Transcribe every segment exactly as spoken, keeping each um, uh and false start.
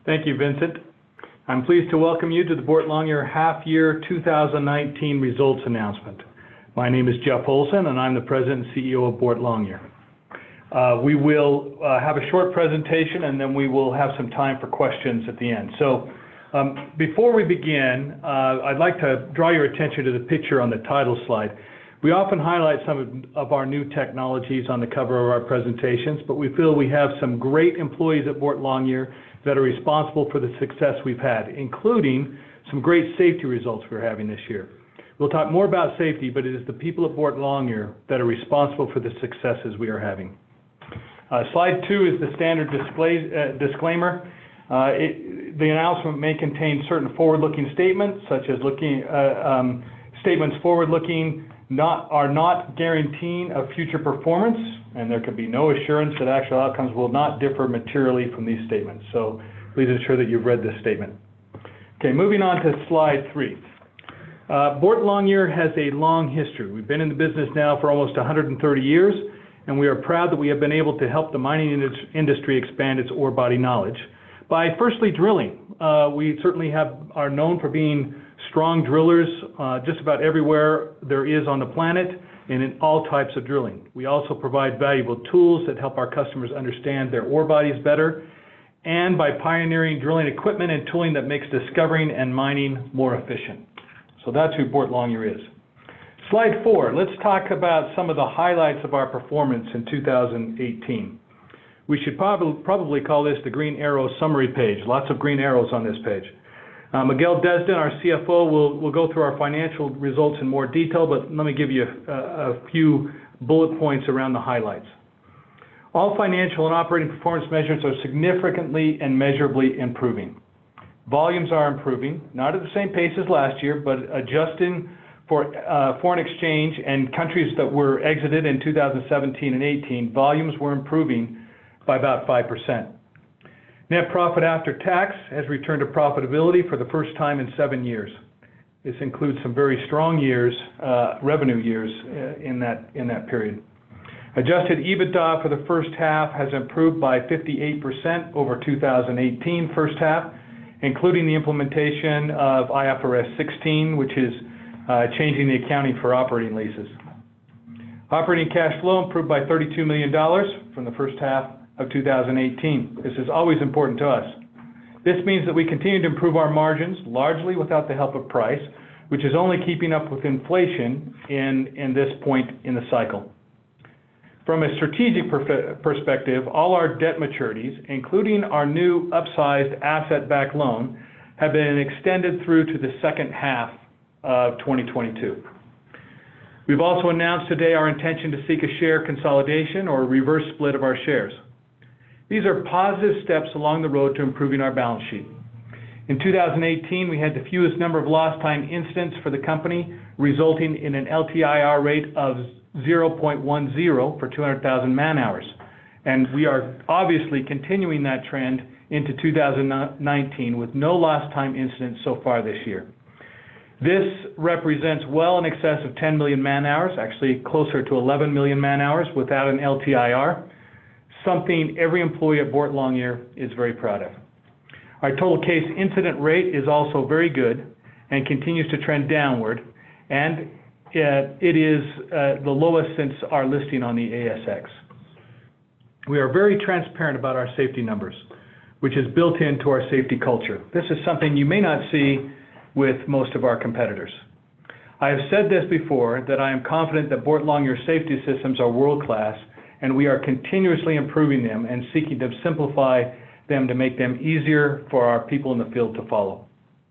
Thank you, Vincent. I'm pleased to welcome you to the Boart Longyear half-year two thousand nineteen results announcement. My name is Jeff Olson, and I'm the President and C E O of Boart Longyear. Uh, we will uh, have a short presentation, and then we will have some time for questions at the end. So, um, before we begin, uh, I'd like to draw your attention to the picture on the title slide. We often highlight some of, of our new technologies on the cover of our presentations, but we feel we have some great employees at Boart Longyear that are responsible for the success we've had, including some great safety results we're having this year. We'll talk more about safety, but it is the people at Boart Longyear that are responsible for the successes we are having. Uh, slide two is the standard display, uh, disclaimer. Uh, it, the announcement may contain certain forward-looking statements, such as looking, uh, um, statements forward-looking not, are not guaranteeing of future performance, and there can be no assurance that actual outcomes will not differ materially from these statements. So please ensure that you've read this statement. Okay, moving on to slide three. Uh, Boart Longyear has a long history. We've been in the business now for almost one hundred thirty years, and we are proud that we have been able to help the mining industry expand its ore body knowledge by firstly drilling. Uh, we certainly have, are known for being strong drillers uh, just about everywhere there is on the planet and in all types of drilling. We also provide valuable tools that help our customers understand their ore bodies better, and by pioneering drilling equipment and tooling that makes discovering and mining more efficient. So that's who Boart Longyear is. Slide four, let's talk about some of the highlights of our performance in two thousand eighteen. We should probably, probably call this the green arrow summary page. Lots of green arrows on this page. Uh, Miguel Desdin, our C F O, will, will go through our financial results in more detail, but let me give you a, a few bullet points around the highlights. All financial and operating performance measures are significantly and measurably improving. Volumes are improving, not at the same pace as last year, but adjusting for uh, foreign exchange and countries that were exited in two thousand seventeen and eighteen, volumes were improving by about five percent. Net profit after tax has returned to profitability for the first time in seven years. This includes some very strong years, uh, revenue years uh, in that, in that period. Adjusted EBITDA for the first half has improved by fifty-eight percent over two thousand eighteen first half, including the implementation of I F R S sixteen, which is uh, changing the accounting for operating leases. Operating cash flow improved by thirty-two million dollars from the first half of two thousand eighteen. This is always important to us. This means that we continue to improve our margins, largely without the help of price, which is only keeping up with inflation in, in this point in the cycle. From a strategic perspective, all our debt maturities, including our new upsized asset-backed loan, have been extended through to the second half of twenty twenty-two. We've also announced today our intention to seek a share consolidation or a reverse split of our shares. These are positive steps along the road to improving our balance sheet. In two thousand eighteen, we had the fewest number of lost time incidents for the company, resulting in an L T I R rate of zero point one zero for two hundred thousand man hours. And we are obviously continuing that trend into two thousand nineteen with no lost time incidents so far this year. This represents well in excess of ten million man hours, actually closer to eleven million man hours without an L T I R, something every employee at Boart Longyear is very proud of. Our total case incident rate is also very good and continues to trend downward, and uh, it is uh, the lowest since our listing on the A S X. We are very transparent about our safety numbers, which is built into our safety culture. This is something you may not see with most of our competitors. I have said this before, that I am confident that Boart Longyear safety systems are world-class, and we are continuously improving them and seeking to simplify them to make them easier for our people in the field to follow.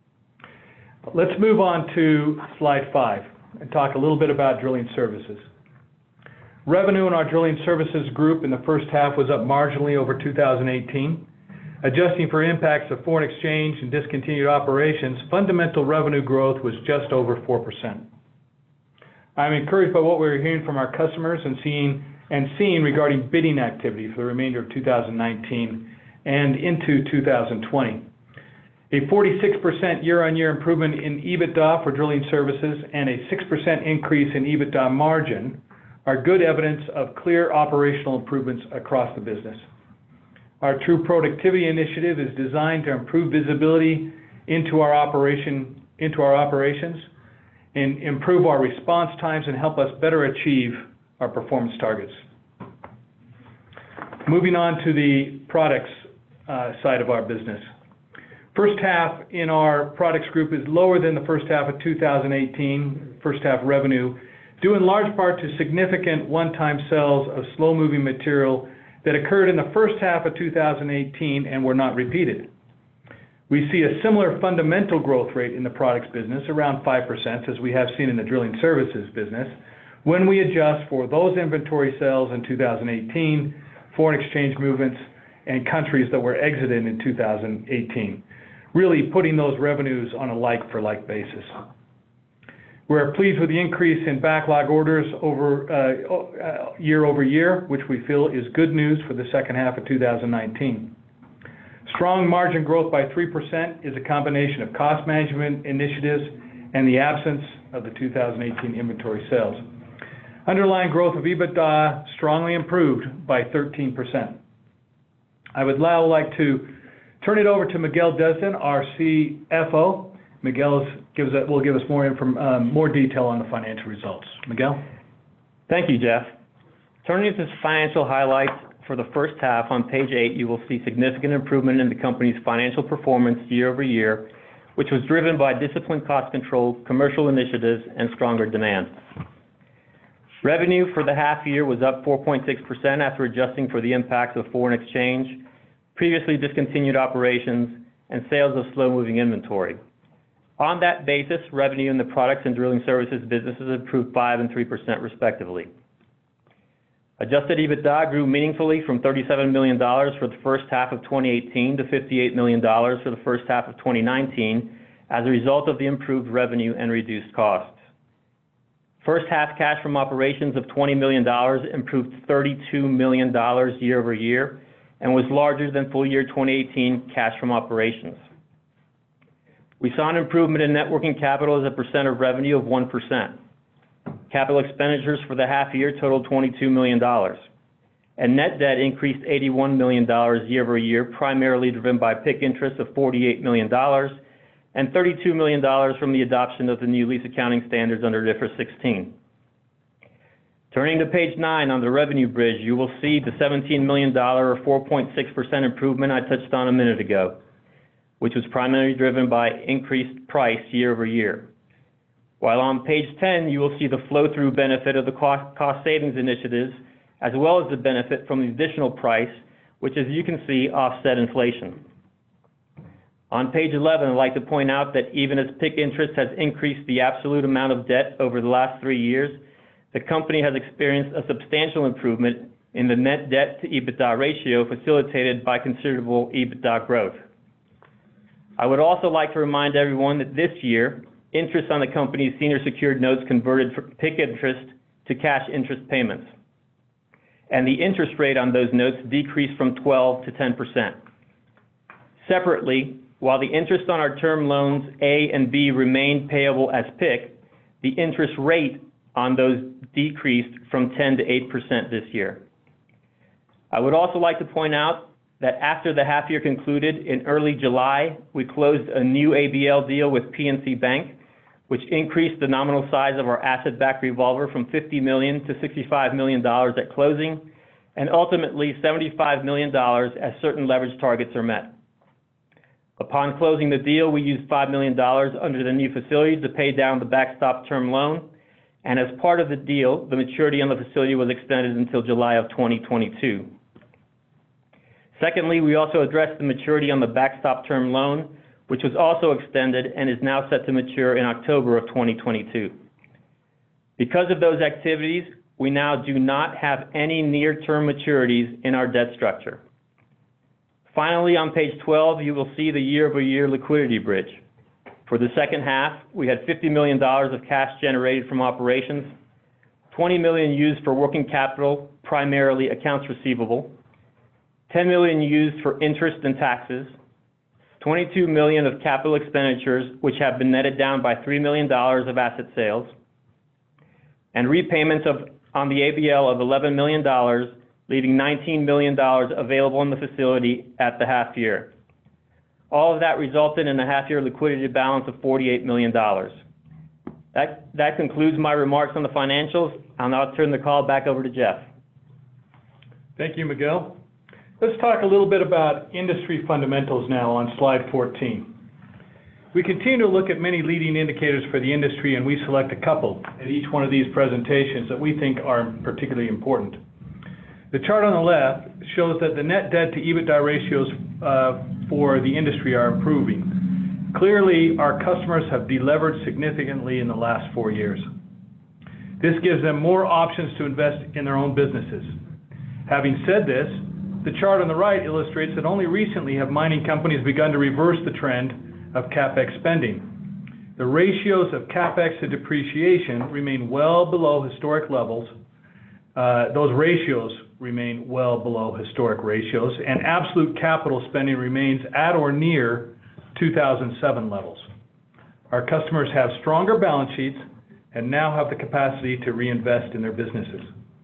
Let's move on to slide five and talk a little bit about drilling services. Revenue in our drilling services group in the first half was up marginally over two thousand eighteen. Adjusting for impacts of foreign exchange and discontinued operations, fundamental revenue growth was just over four percent. I'm encouraged by what we're hearing from our customers and seeing, and seeing regarding bidding activity for the remainder of two thousand nineteen and into two thousand twenty. A forty-six percent year-on-year improvement in EBITDA for drilling services and a six percent increase in EBITDA margin are good evidence of clear operational improvements across the business. Our True Productivity initiative is designed to improve visibility into our operation, into our operations, and improve our response times and help us better achieve our performance targets. Moving on to the products uh, side of our business. First half in our products group is lower than the first half of two thousand eighteen, first half revenue, due in large part to significant one-time sales of slow-moving material that occurred in the first half of two thousand eighteen and were not repeated. We see a similar fundamental growth rate in the products business, around five percent, as we have seen in the drilling services business, when we adjust for those inventory sales in two thousand eighteen, foreign exchange movements, and countries that were exited in two thousand eighteen, really putting those revenues on a like-for-like basis. We're pleased with the increase in backlog orders over uh, year over year, which we feel is good news for the second half of two thousand nineteen. Strong margin growth by three percent is a combination of cost management initiatives and the absence of the two thousand eighteen inventory sales. Underlying growth of EBITDA strongly improved by thirteen percent. I would now like to turn it over to Miguel Desdin, our C F O. Miguel gives a, will give us more, inform, um, more detail on the financial results. Miguel? Thank you, Jeff. Turning to financial highlights for the first half, on page eight, you will see significant improvement in the company's financial performance year over year, which was driven by disciplined cost control, commercial initiatives, and stronger demand. Revenue for the half year was up four point six percent after adjusting for the impacts of foreign exchange, previously discontinued operations, and sales of slow-moving inventory. On that basis, revenue in the products and drilling services businesses improved five and three percent respectively. Adjusted EBITDA grew meaningfully from thirty-seven million dollars for the first half of twenty eighteen to fifty-eight million dollars for the first half of twenty nineteen as a result of the improved revenue and reduced costs. First half cash from operations of twenty million dollars improved thirty-two million dollars year over year and was larger than full year twenty eighteen cash from operations. We saw an improvement in net working capital as a percent of revenue of one percent. Capital expenditures for the half year totaled twenty-two million dollars. And net debt increased eighty-one million dollars year over year, primarily driven by P I K interest of forty-eight million dollars and thirty-two million dollars from the adoption of the new lease accounting standards under I F R S sixteen. Turning to page nine on the revenue bridge, you will see the seventeen million dollars or four point six percent improvement I touched on a minute ago, which was primarily driven by increased price year over year. While on page ten, you will see the flow-through benefit of the cost, cost savings initiatives, as well as the benefit from the additional price, which, as you can see, offset inflation. On page eleven, I'd like to point out that even as P I K interest has increased the absolute amount of debt over the last three years, the company has experienced a substantial improvement in the net debt to EBITDA ratio facilitated by considerable EBITDA growth. I would also like to remind everyone that this year, interest on the company's senior secured notes converted from P I K interest to cash interest payments. And the interest rate on those notes decreased from twelve to ten percent. Separately, while the interest on our term loans A and B remained payable as P I K, the interest rate on those decreased from ten to eight percent this year. I would also like to point out that after the half year concluded in early July, we closed a new A B L deal with P N C Bank, which increased the nominal size of our asset-backed revolver from fifty million dollars to sixty-five million dollars at closing, and ultimately seventy-five million dollars as certain leverage targets are met. Upon closing the deal, we used five million dollars under the new facility to pay down the backstop term loan, and as part of the deal, the maturity on the facility was extended until July of twenty twenty-two. Secondly, we also addressed the maturity on the backstop term loan, which was also extended and is now set to mature in October of twenty twenty-two. Because of those activities, we now do not have any near-term maturities in our debt structure. Finally, on page twelve, you will see the year-over-year liquidity bridge. For the second half, we had fifty million dollars of cash generated from operations, twenty million dollars used for working capital, primarily accounts receivable, ten million dollars used for interest and taxes, twenty-two million dollars of capital expenditures, which have been netted down by three million dollars of asset sales, and repayments of, on the A B L of eleven million dollars, leaving nineteen million dollars available in the facility at the half year. All of that resulted in a half-year liquidity balance of forty-eight million dollars. That, that concludes my remarks on the financials. I'll now turn the call back over to Jeff. Thank you, Miguel. Let's talk a little bit about industry fundamentals now on slide fourteen. We continue to look at many leading indicators for the industry, and we select a couple at each one of these presentations that we think are particularly important. The chart on the left shows that the net debt to EBITDA ratios uh, for the industry are improving. Clearly, our customers have delevered significantly in the last four years. This gives them more options to invest in their own businesses. Having said this, the chart on the right illustrates that only recently have mining companies begun to reverse the trend of CapEx spending. The ratios of CapEx to depreciation remain well below historic levels. Uh, those ratios remain well below historic ratios, and absolute capital spending remains at or near two thousand seven levels. Our customers have stronger balance sheets and now have the capacity to reinvest in their businesses.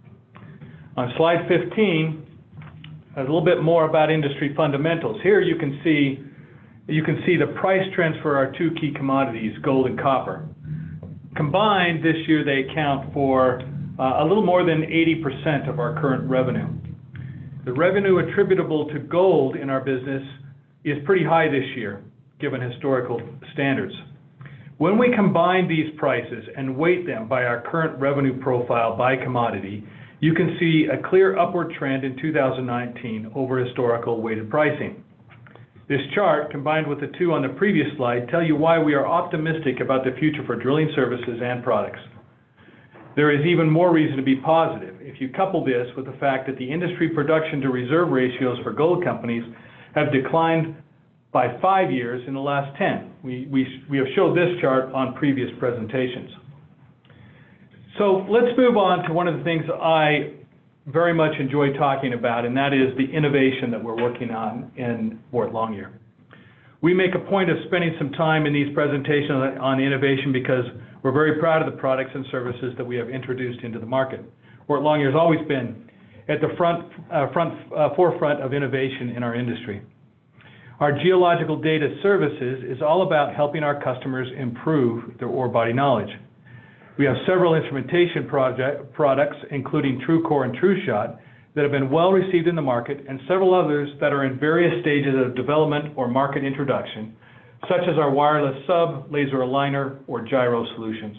On slide fifteen, a little bit more about industry fundamentals. Here you can see you can see the price trends for our two key commodities, gold and copper. Combined, this year they account for uh, a little more than eighty percent of our current revenue. The revenue attributable to gold in our business is pretty high this year, given historical standards. When we combine these prices and weight them by our current revenue profile by commodity, you can see a clear upward trend in two thousand nineteen over historical weighted pricing. This chart, combined with the two on the previous slide, tell you why we are optimistic about the future for drilling services and products. There is even more reason to be positive if you couple this with the fact that the industry production to reserve ratios for gold companies have declined by five years in the last ten. We, we, we have showed this chart on previous presentations. So let's move on to one of the things I very much enjoy talking about, and that is the innovation that we're working on in Boart Longyear. We make a point of spending some time in these presentations on innovation because we're very proud of the products and services that we have introduced into the market. Boart Longyear has always been at the front, uh, front, uh, forefront of innovation in our industry. Our geological data services is all about helping our customers improve their ore body knowledge. We have several instrumentation project, products, including TrueCore and TrueShot, that have been well received in the market, and several others that are in various stages of development or market introduction, such as our wireless sub, laser aligner, or gyro solutions.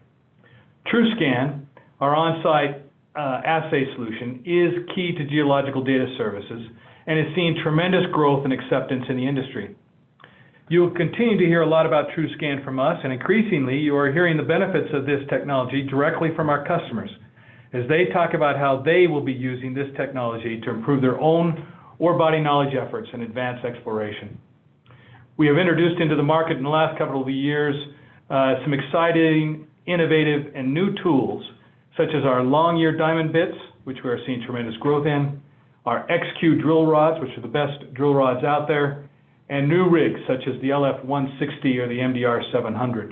TrueScan, our on-site uh, assay solution, is key to geological data services and is seeing tremendous growth and acceptance in the industry. You will continue to hear a lot about TrueScan from us, and increasingly you are hearing the benefits of this technology directly from our customers as they talk about how they will be using this technology to improve their own ore body knowledge efforts and advance exploration. We have introduced into the market in the last couple of years uh, some exciting, innovative, and new tools, such as our Longyear diamond bits, which we are seeing tremendous growth in, our X Q drill rods, which are the best drill rods out there, and new rigs such as the L F one sixty or the M D R seven hundred.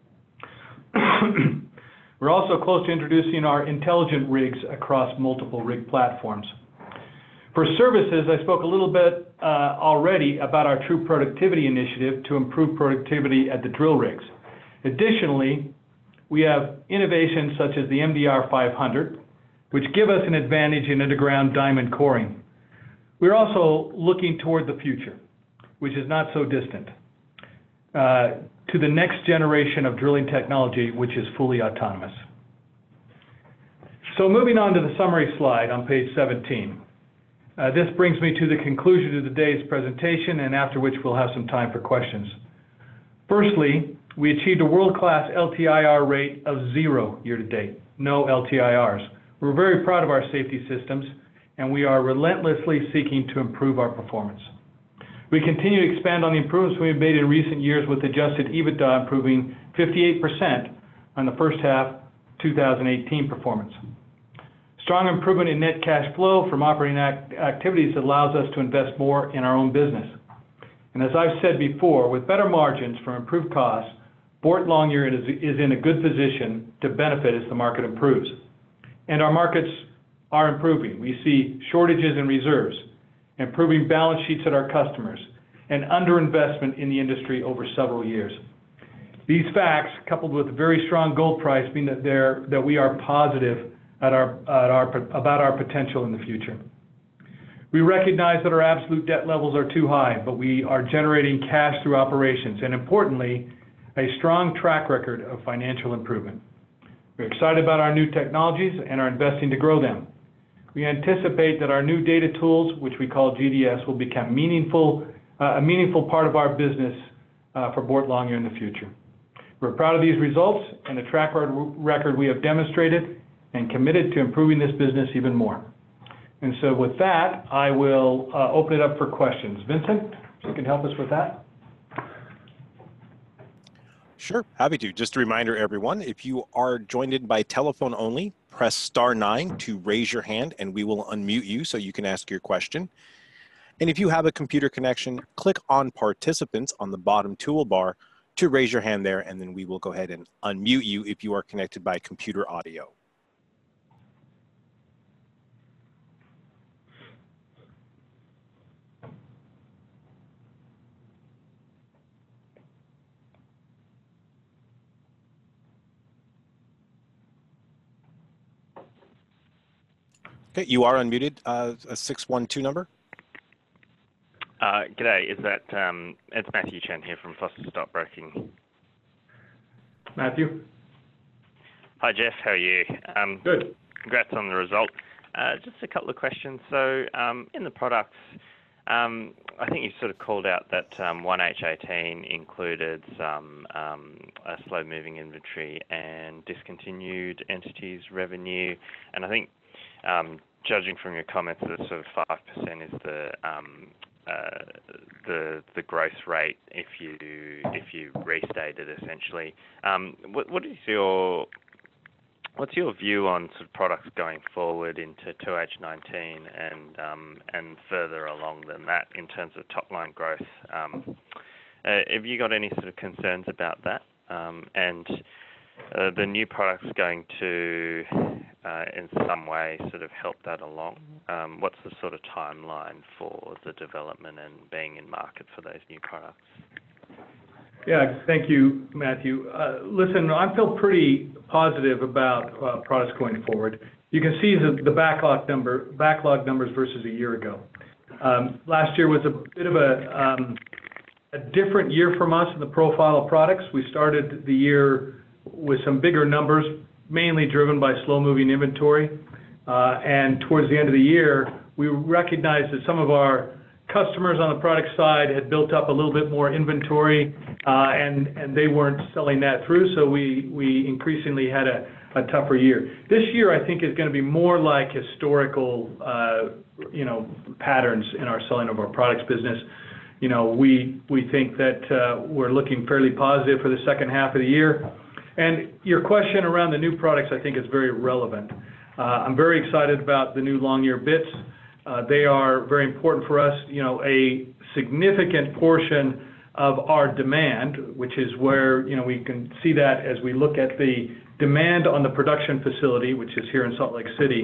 We're also close to introducing our intelligent rigs across multiple rig platforms. For services, I spoke a little bit uh, already about our True Productivity initiative to improve productivity at the drill rigs. Additionally, we have innovations such as the M D R five hundred, which give us an advantage in underground diamond coring. We're also looking toward the future, which is not so distant, uh, to the next generation of drilling technology, which is fully autonomous. So moving on to the summary slide on page seventeen. Uh, this brings me to the conclusion of today's presentation, and after which we'll have some time for questions. Firstly, we achieved a world-class L T I R rate of zero year-to-date, no L T I Rs. We're very proud of our safety systems, and we are relentlessly seeking to improve our performance. We continue to expand on the improvements we've made in recent years with adjusted EBITDA improving fifty-eight percent on the first half two thousand eighteen performance. Strong improvement in net cash flow from operating act activities allows us to invest more in our own business. And as I've said before, with better margins from improved costs, Boart Longyear is, is in a good position to benefit as the market improves. And our markets are improving. We see shortages in reserves, improving balance sheets at our customers, and underinvestment in the industry over several years. These facts, coupled with a very strong gold price, mean that, there, that we are positive at our, at our, about our potential in the future. We recognize that our absolute debt levels are too high, but we are generating cash through operations, and importantly, a strong track record of financial improvement. We're excited about our new technologies and are investing to grow them. We anticipate that our new data tools, which we call G D S, will become meaningful, uh, a meaningful part of our business uh, for Boart Longyear in the future. We're proud of these results and the track record we have demonstrated and committed to improving this business even more. And so with that, I will uh, open it up for questions. Vincent, if you can help us with that. Sure, happy to. Just a reminder, everyone, if you are joined in by telephone only, press star nine to raise your hand and we will unmute you so you can ask your question. And if you have a computer connection, click on participants on the bottom toolbar to raise your hand there, and then we will go ahead and unmute you if you are connected by computer audio. Okay, you are unmuted, uh, a six one two number. Uh, g'day, is that, um, it's Matthew Chen here from Foster Stockbroking. Matthew. Hi Jeff, how are you? Um, Good. Congrats on the result. Uh, just a couple of questions. So um, in the products, um, I think you sort of called out that um, one H eighteen included some um, a slow-moving inventory and discontinued entities revenue, and I think Um, judging from your comments, that sort of five percent is the um, uh, the the growth rate if you if you restate it essentially. Um, what what is your what's your view on sort of products going forward into two H nineteen and um, and further along than that in terms of top line growth? Um, uh, have you got any sort of concerns about that? Um, and uh, the new products going to Uh, in some way sort of help that along? Um, what's the sort of timeline for the development and being in market for those new products? Yeah, thank you, Matthew. Uh, listen, I feel pretty positive about uh, products going forward. You can see the, the backlog number, backlog numbers versus a year ago. Um, last year was a bit of a, um, a different year from us in the profile of products. We started the year with some bigger numbers, mainly driven by slow-moving inventory. Uh, and towards the end of the year, we recognized that some of our customers on the product side had built up a little bit more inventory, uh, and, and they weren't selling that through, so we, we increasingly had a, a tougher year. This year, I think, is going to be more like historical, uh, you know, patterns in our selling of our products business. You know, we, we think that uh, we're looking fairly positive for the second half of the year. And your question around the new products, I think, is very relevant. Uh, I'm very excited about the new Longyear bits. Uh, they are very important for us. You know, a significant portion of our demand, which is where, you know, we can see that as we look at the demand on the production facility, which is here in Salt Lake City,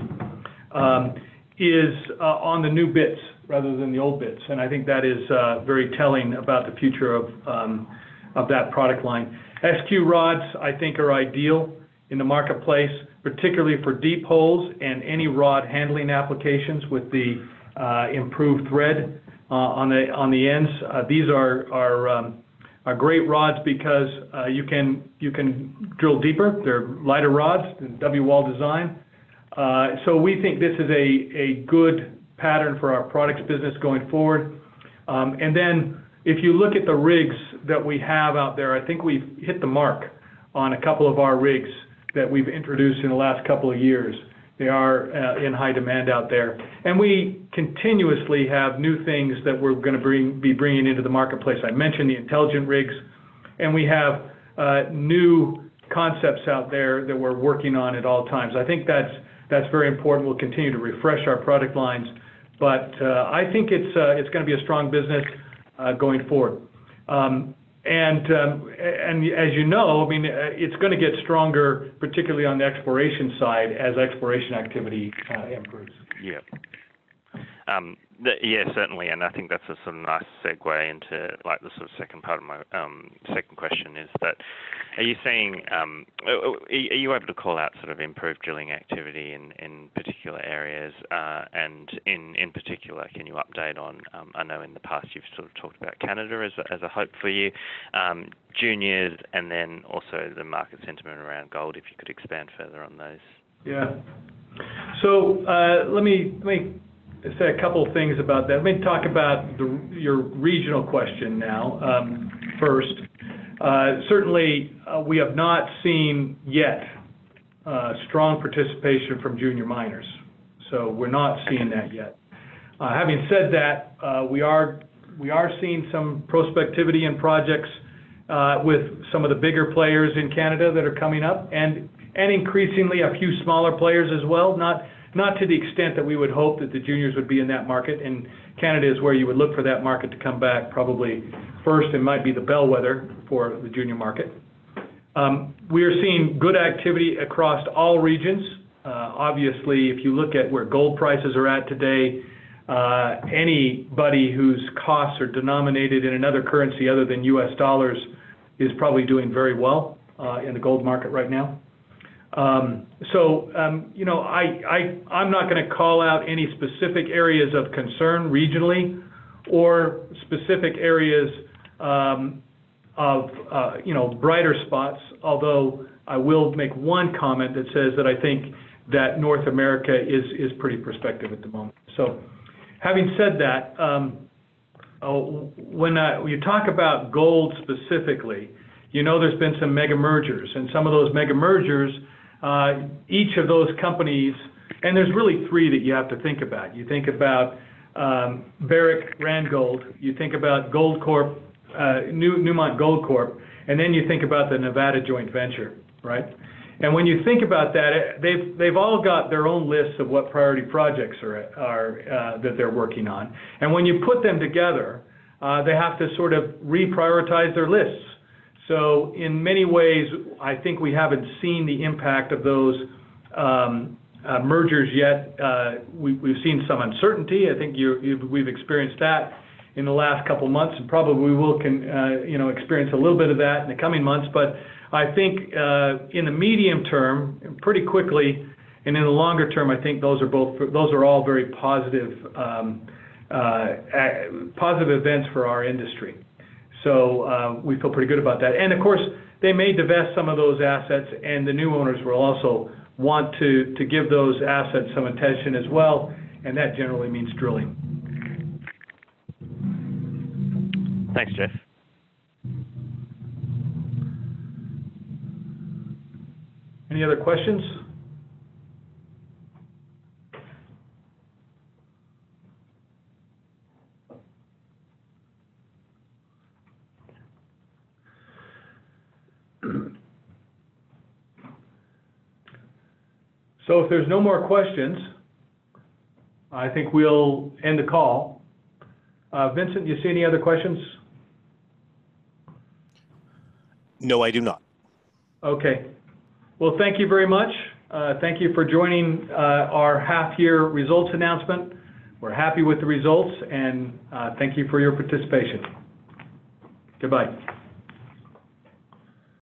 um, is uh, on the new bits rather than the old bits. And I think that is uh, very telling about the future of, um, of that product line. S Q rods, I think, are ideal in the marketplace, particularly for deep holes and any rod handling applications with the uh, improved thread uh, on the on the ends. Uh, these are are um, are great rods because uh, you can you can drill deeper. They're lighter rods, W-wall design. Uh, so we think this is a a good pattern for our products business going forward. Um, and then, if you look at the rigs that we have out there, I think we've hit the mark on a couple of our rigs that we've introduced in the last couple of years. They are uh, in high demand out there. And we continuously have new things that we're going to bring, be bringing into the marketplace. I mentioned the intelligent rigs, and we have uh, new concepts out there that we're working on at all times. I think that's, that's very important. We'll continue to refresh our product lines. But uh, I think it's, uh, it's going to be a strong business Uh, going forward. Um, and um, and as you know, I mean, it's going to get stronger, particularly on the exploration side, as exploration activity uh, improves. Yeah. Um, the, yeah, certainly, and I think that's a sort of nice segue into like the sort of second part of my um, second question is that are you seeing, um, are you able to call out sort of improved drilling activity in, in particular areas, uh, and in, in particular, can you update on, um, I know in the past you've sort of talked about Canada as a, as a hope for you, um, juniors, and then also the market sentiment around gold, if you could expand further on those. Yeah. So uh, let me, let me say a couple of things about that. Let me talk about the, your regional question now um, first. Uh, certainly, uh, we have not seen yet uh, strong participation from junior miners, so we're not seeing that yet. Uh, having said that, uh, we are we are seeing some prospectivity in projects uh, with some of the bigger players in Canada that are coming up, and and increasingly a few smaller players as well. Not Not to the extent that we would hope that the juniors would be in that market, and Canada is where you would look for that market to come back probably first and might be the bellwether for the junior market. Um, we are seeing good activity across all regions. Uh, obviously, if you look at where gold prices are at today, uh, anybody whose costs are denominated in another currency other than U S dollars is probably doing very well uh, in the gold market right now. Um, so, um, you know, I, I, I'm not going to call out any specific areas of concern regionally or specific areas um, of, uh, you know, brighter spots, although I will make one comment that says that I think that North America is, is pretty prospective at the moment. So, having said that, um, oh, when, uh, when you talk about gold specifically, you know there's been some mega mergers, and some of those mega mergers, Uh, each of those companies, and there's really three that you have to think about. You think about um, Barrick Randgold, you think about Goldcorp, uh, New, Newmont Goldcorp, and then you think about the Nevada joint venture, right? And when you think about that, they've they've all got their own lists of what priority projects are are uh, that they're working on, and when you put them together, uh, they have to sort of reprioritize their lists. So in many ways, I think we haven't seen the impact of those um, uh, mergers yet. Uh, we, we've seen some uncertainty. I think you, you've, we've experienced that in the last couple months, and probably will can uh, you know experience a little bit of that in the coming months. But I think uh, in the medium term, pretty quickly, and in the longer term, I think those are both those are all very positive um, uh, positive events for our industry. So uh, we feel pretty good about that. And of course, they may divest some of those assets, and the new owners will also want to, to give those assets some attention as well, and that generally means drilling. Thanks, Jeff. Any other questions? So if there's no more questions, I think we'll end the call. Uh, Vincent, you see any other questions? No, I do not. Okay. Well, thank you very much. Uh, thank you for joining uh, our half-year results announcement. We're happy with the results, and uh, thank you for your participation. Goodbye.